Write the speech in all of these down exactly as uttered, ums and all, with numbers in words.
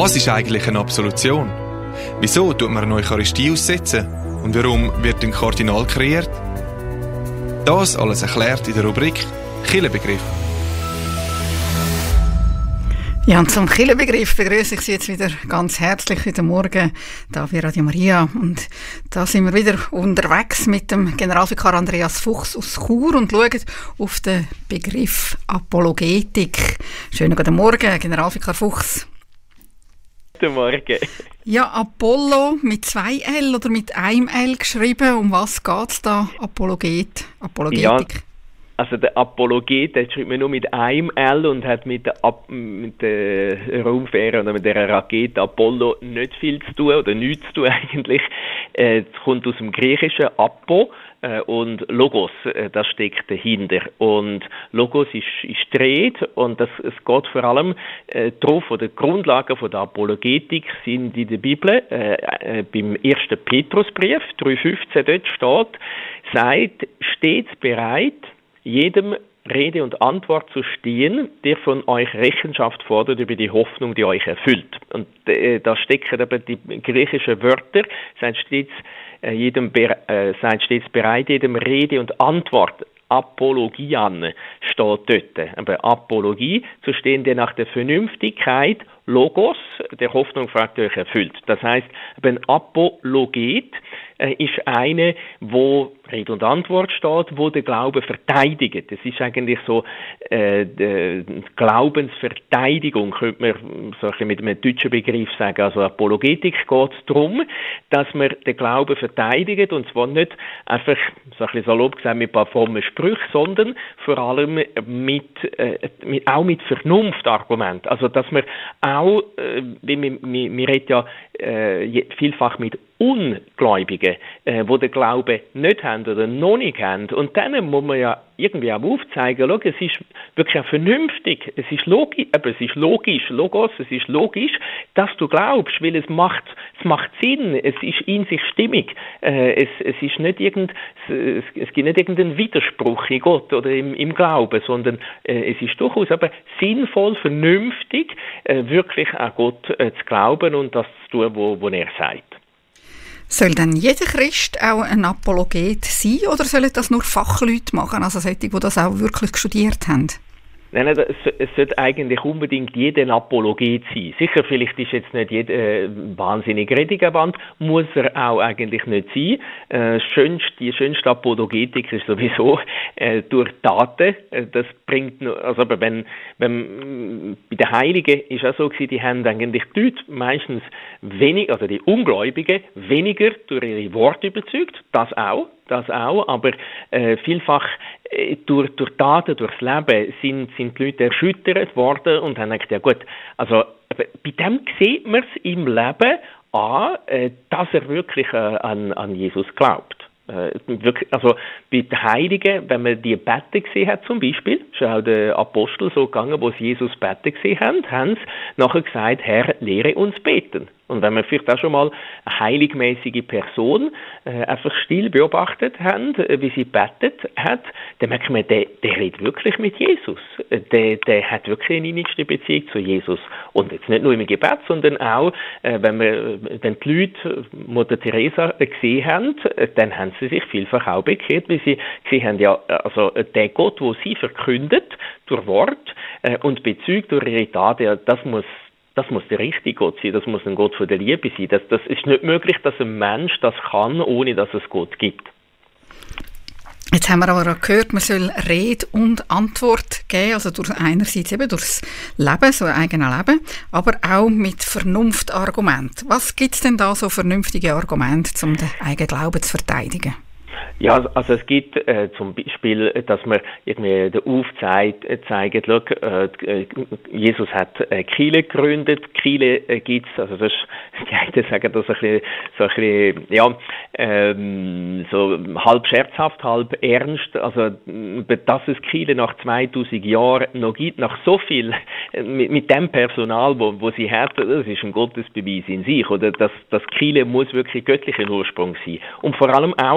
Was ist eigentlich eine Absolution? Wieso tut man eine Eucharistie aussetzen? Und warum wird ein Kardinal kreiert? Das alles erklärt in der Rubrik Kirchenbegriff. Ja, und zum Kirchenbegriff begrüße ich Sie jetzt wieder ganz herzlich heute Morgen da bei Radio Maria. Und da sind wir wieder unterwegs mit dem Generalvikar Andreas Fuchs aus Chur und schauen auf den Begriff Apologetik. Schönen guten Morgen, Generalvikar Fuchs. Guten Morgen. Ja, Apollo mit zwei L oder mit einem L geschrieben. Um was geht es da? Apologet, Apologetik? Ja, also der Apologet, der schreibt man nur mit einem L und hat mit der, mit der Raumfähre oder mit der Rakete Apollo nicht viel zu tun oder nichts zu tun eigentlich. Es kommt aus dem Griechischen Apo äh, und Logos, äh, das steckt dahinter. Und Logos ist, ist die Rede und das, es geht vor allem äh, drauf, oder die Grundlagen von der Apologetik sind in der Bibel, äh, äh, beim ersten Petrusbrief, drei fünfzehn, dort steht, seid stets bereit, jedem Rede und Antwort zu stehen, der von euch Rechenschaft fordert über die Hoffnung, die euch erfüllt. Und äh, da stecken aber die griechischen Wörter, seid stets, äh, jedem äh, seid stets bereit, jedem Rede und Antwort. Apologian steht dort. Aber Apologie zu stehen, der nach der Vernünftigkeit Logos, der Hoffnung fragt euch erfüllt. Das heißt, ein Apologet äh, ist eine, wo Rede und Antwort steht, wo der Glaube verteidigt. Das ist eigentlich so äh, die Glaubensverteidigung, könnte man so ein bisschen mit einem deutschen Begriff sagen. Also Apologetik geht es darum, dass man den Glauben verteidigt, und zwar nicht einfach, so ein bisschen salopp gesagt, mit ein paar frommen Sprüchen, sondern vor allem mit, äh, mit auch mit Vernunftargumenten. Also dass man auch, äh, wir, wir, wir reden ja äh, vielfach mit Ungläubigen, äh, die den Glauben nicht haben oder noch nicht haben. Und dann muss man ja irgendwie auch aufzeigen, schau, es ist wirklich auch vernünftig, es ist logisch, aber es ist logisch, Logos, es ist logisch, dass du glaubst, weil es macht, es macht Sinn, es ist in sich stimmig, äh, es, es ist nicht irgend, es, es gibt nicht irgendeinen Widerspruch in Gott oder im, im Glauben, sondern äh, es ist durchaus aber sinnvoll, vernünftig, äh, wirklich an Gott äh, zu glauben und das zu tun, wo, wo er sagt. Soll denn jeder Christ auch ein Apologet sein oder sollen das nur Fachleute machen, also solche, die das auch wirklich studiert haben? Nein, nein, es, es sollte eigentlich unbedingt jeder ein Apologet sein. Sicher, vielleicht ist jetzt nicht jeder äh, wahnsinnig Redigerband, muss er auch eigentlich nicht sein. Äh, schönst, die schönste Apologetik ist sowieso äh, durch Taten. Äh, das bringt, also aber wenn, wenn bei den Heiligen ist auch so gewesen, die haben eigentlich die Leute meistens wenig, also die Ungläubigen weniger durch ihre Worte überzeugt, das auch. Das auch, aber äh, vielfach äh, durch, durch Taten, durchs Leben sind, sind die Leute erschüttert worden und haben gedacht, ja gut, also bei dem sieht man es im Leben an, äh, dass er wirklich äh, an, an Jesus glaubt. Äh, wirklich, also bei den Heiligen, wenn man die Betten gesehen hat zum Beispiel, ist auch der Apostel so gegangen, wo sie Jesus Betten gesehen haben, haben sie nachher gesagt, Herr, lehre uns beten. Und wenn man vielleicht auch schon mal eine heiligmäßige Person äh, einfach still beobachtet hat, äh, wie sie betet hat, dann merkt man, der, der redet wirklich mit Jesus. Der, der hat wirklich eine innigste Beziehung zu Jesus. Und jetzt nicht nur im Gebet, sondern auch, äh, wenn, wir, wenn die Leute Mutter Teresa gesehen haben, äh, dann haben sie sich vielfach auch bekehrt, weil sie gesehen haben, ja, also der Gott, wo sie verkündet, durch Wort äh, und bezeugt durch ihre Taten, ja, das muss Das muss der richtige Gott sein, das muss ein Gott von der Liebe sein. Das, das ist nicht möglich, dass ein Mensch das kann, ohne dass es Gott gibt. Jetzt haben wir aber auch gehört, man soll Rede und Antwort geben, also durch einerseits eben durchs Leben, so ein eigenes Leben, aber auch mit Vernunftargument. Was gibt es denn da so vernünftige Argumente, um den eigenen Glauben zu verteidigen? Ja, also es gibt äh, zum Beispiel, dass man irgendwie den aufzeigt, äh, zeigt, schau, äh, Jesus hat äh, Kirche gegründet, Kirche äh, gibt's, also das ist, die einen sagen das ein bisschen, so ein bisschen, ja, ähm, so halb scherzhaft, halb ernst, also dass es Kirche nach zweitausend Jahren noch gibt, nach so viel, äh, mit, mit dem Personal, wo, wo sie hat, das ist ein Gottesbeweis in sich, oder dass das Kirche muss wirklich göttlichen Ursprung sein. Und vor allem auch,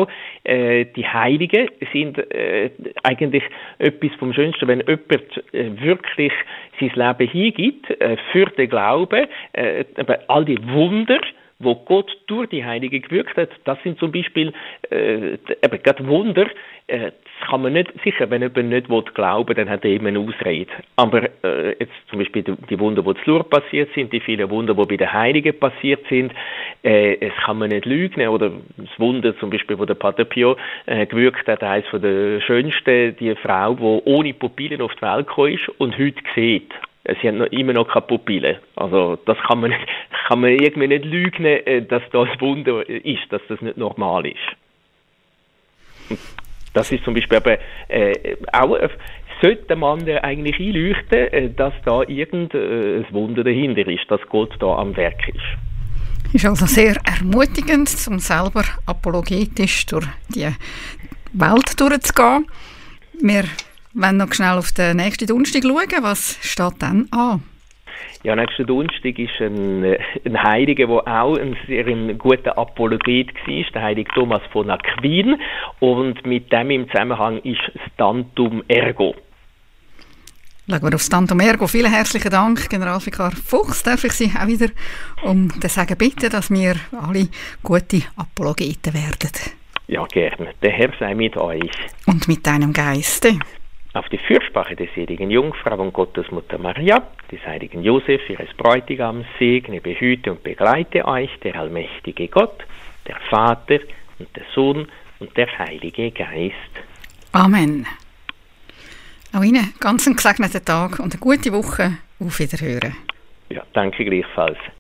Äh, die Heiligen sind äh, eigentlich etwas vom Schönsten, wenn jemand äh, wirklich sein Leben hingibt äh, für den Glauben, äh, all die Wunder, wo Gott durch die Heiligen gewirkt hat, das sind zum Beispiel äh, eben gerade Wunder, äh, das kann man nicht, sicher, wenn jemand nicht will glauben, dann hat er eben eine Ausrede. Aber äh, jetzt zum Beispiel die, die Wunder, die zu Lourdes passiert sind, die vielen Wunder, die bei den Heiligen passiert sind, äh, es kann man nicht lügen. Oder das Wunder zum Beispiel, wo der Pater Pio äh, gewirkt hat, eines von der schönsten, die Frau, die ohne Pupillen auf die Welt gekommen ist und heute sieht. Sie haben noch, immer noch keine Pupillen. Also das kann man, nicht, kann man irgendwie nicht lügen, dass das Wunder ist, dass das nicht normal ist. Das ist zum Beispiel eben, äh, auch, sollte man eigentlich einleuchten, dass da irgendein Wunder dahinter ist, dass Gott da am Werk ist. Ist also sehr ermutigend, um selber apologetisch durch die Welt durchzugehen. Wir wenn noch schnell auf den nächsten Donnerstag schauen, was steht dann an? Ja, nächsten Donnerstag ist ein, ein Heiliger, der auch ein sehr ein guter Apologet war, der heilige Thomas von Aquin. Und mit dem im Zusammenhang ist das Tantum Ergo. Schauen wir aufs Tantum Ergo. Vielen herzlichen Dank, Generalvikar Fuchs. Darf ich Sie auch wieder um das Sagen bitten, dass wir alle gute Apologeten werden? Ja, gerne. Der Herr sei mit euch. Und mit deinem Geiste. Auf die Fürsprache des seligen Jungfrau und Gottesmutter Maria, des heiligen Josef, ihres Bräutigams, segne, behüte und begleite euch der allmächtige Gott, der Vater und der Sohn und der Heilige Geist. Amen. Auch Ihnen ganz einen gesegneten Tag und eine gute Woche. Auf Wiederhören. Ja, danke gleichfalls.